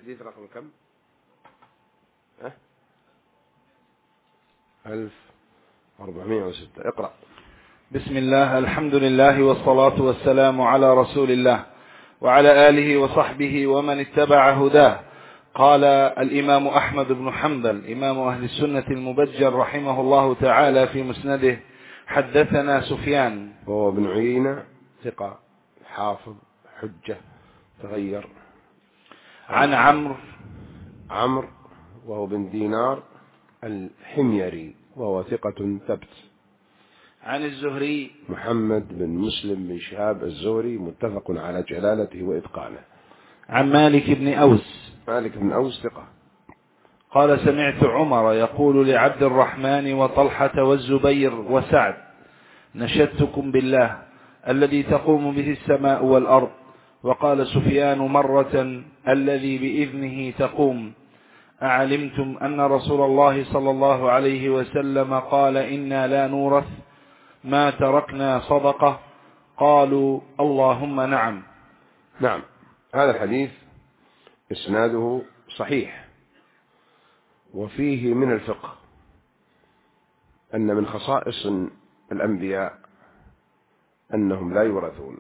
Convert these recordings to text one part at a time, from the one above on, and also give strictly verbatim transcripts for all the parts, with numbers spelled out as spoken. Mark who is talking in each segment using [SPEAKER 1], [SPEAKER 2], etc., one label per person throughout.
[SPEAKER 1] حديث رقم كم؟ ها؟ ألف وأربعمائة وستة. اقرأ.
[SPEAKER 2] بسم الله، الحمد لله والصلاة والسلام على رسول الله وعلى آله وصحبه ومن اتبع هداه. قال الإمام أحمد بن حنبل إمام أهل السنة المبجل رحمه الله تعالى في مسنده: حدثنا سفيان
[SPEAKER 1] وهو بن عيينة ثقة حافظ حجة تغير.
[SPEAKER 2] عن عمرو
[SPEAKER 1] عمرو وهو بن دينار الحميري وهو ثقة ثبت.
[SPEAKER 2] عن الزهري
[SPEAKER 1] محمد بن مسلم بن شهاب الزهري متفق على جلالته وإتقانه.
[SPEAKER 2] عن مالك بن أوس
[SPEAKER 1] مالك بن أوس ثقة.
[SPEAKER 2] قال: سمعت عمر يقول لعبد الرحمن وطلحة والزبير وسعد: نشدتكم بالله الذي تقوم به السماء والأرض. وقال سفيان مرة: الذي بإذنه تقوم. أعلمتم أن رسول الله صلى الله عليه وسلم قال: إنا لا نورث ما تركنا صدقة؟ قالوا: اللهم نعم.
[SPEAKER 1] نعم. هذا الحديث إسناده صحيح، وفيه من الفقه أن من خصائص الأنبياء أنهم لا يورثون،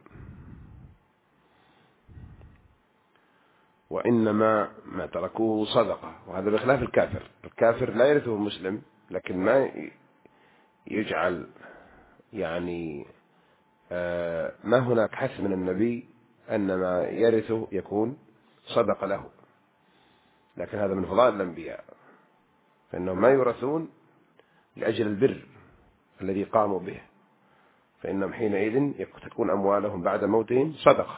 [SPEAKER 1] وإنما ما تركوه صدقة، وهذا بخلاف الكافر. الكافر لا يرثه المسلم، لكن ما يجعل يعني ما هناك حث من النبي أن ما يرثه يكون صدق له، لكن هذا من فضائل الأنبياء، فإنهم ما يورثون لأجل البر الذي قاموا به، فإنهم حينئذ تكون أموالهم بعد موتهم صدقة.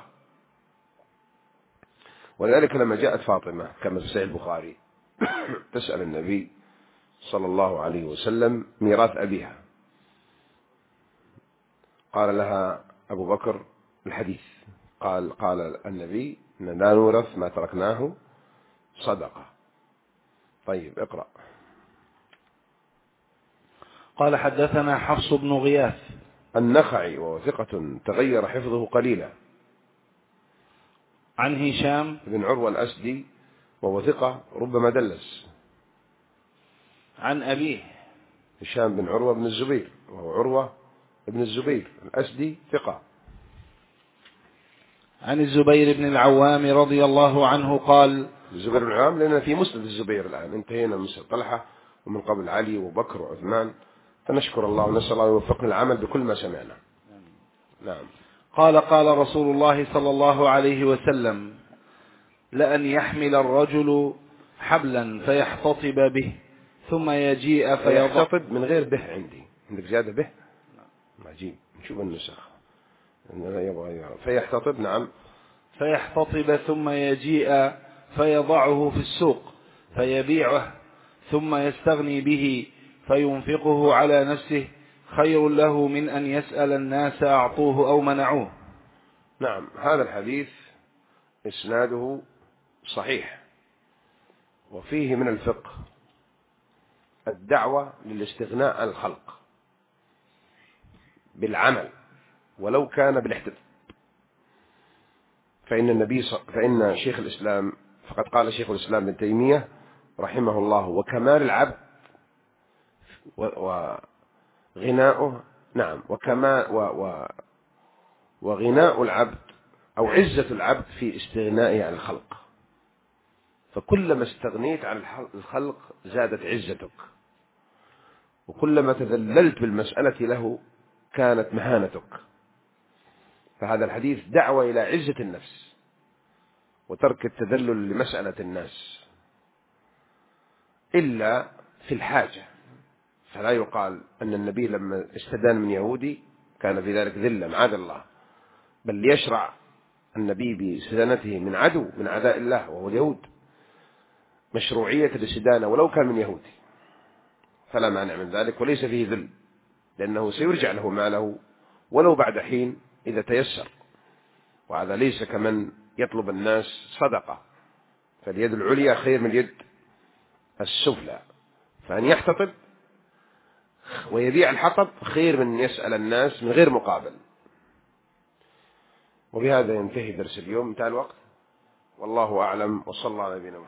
[SPEAKER 1] ولذلك لما جاءت فاطمة كما في صحيح البخاري تسأل النبي صلى الله عليه وسلم ميراث أبيها، قال لها أبو بكر الحديث، قال قال النبي: إن لا نورث ما تركناه صدقة. طيب اقرأ.
[SPEAKER 2] قال: حدثنا حفص بن غياث
[SPEAKER 1] النخعي وهو ثقة تغير حفظه قليلا.
[SPEAKER 2] عن هشام
[SPEAKER 1] بن عروة الأسدي وهو ثقة ربما دلس.
[SPEAKER 2] عن أبيه
[SPEAKER 1] هشام بن عروة بن الزبير وهو عروة بن الزبير الأسدي ثقة.
[SPEAKER 2] عن الزبير بن العوام رضي الله عنه قال:
[SPEAKER 1] الزبير بن العوام لأن في مسند الزبير الآن انتهينا من مسند طلحة، ومن قبل علي وبكر وعثمان، فنشكر الله ونسأل الله يوفقنا العمل بكل ما سمعنا. نعم.
[SPEAKER 2] قال: قال رسول الله صلى الله عليه وسلم: لأن يحمل الرجل حبلا فيحتطب به ثم يجيء فيضع.
[SPEAKER 1] يحتطب من غير به، عندي عندك زيادة به؟ عجيب، نشوف النسخ. فيحتطب. نعم.
[SPEAKER 2] فيحتطب ثم يجيء فيضعه في السوق فيبيعه ثم يستغني به فينفقه على نفسه، خير له من أن يسأل الناس أعطوه أو منعوه.
[SPEAKER 1] نعم. هذا الحديث إسناده صحيح، وفيه من الفقه الدعوة للاستغناء عن الخلق بالعمل ولو كان بالاحتفال، فإن النبي ص... فإن شيخ الإسلام فقد قال شيخ الإسلام ابن تيمية رحمه الله: وكمال العبد و... وغناؤه نعم وكما و... و... وغناء العبد أو عزة العبد في استغنائه عن الخلق، فكلما استغنيت عن الخلق زادت عزتك، وكلما تذللت بالمسألة له كانت مهانتك. فهذا الحديث دعوة إلى عزة النفس وترك التذلل لمسألة الناس، إلا في الحاجة، فلا يقال أن النبي لما استدان من يهودي كان في ذلك ذلا، معاذ الله، بل ليشرع النبي باستدانته من عدو من أعداء الله وهو اليهود مشروعية الاستدانة ولو كان من يهودي، فلا مانع من ذلك، وليس فيه ذل، لأنه سيرجع له ماله ولو بعد حين إذا تيسر، وهذا ليس كمن يطلب الناس صدقة، فاليد العليا خير من اليد السفلى، فأن يحتطب ويبيع الحطب خير من يسأل الناس من غير مقابل. وبهذا ينتهي درس اليوم. انتهى الوقت. والله أعلم، وصلى الله على نبينا محمد.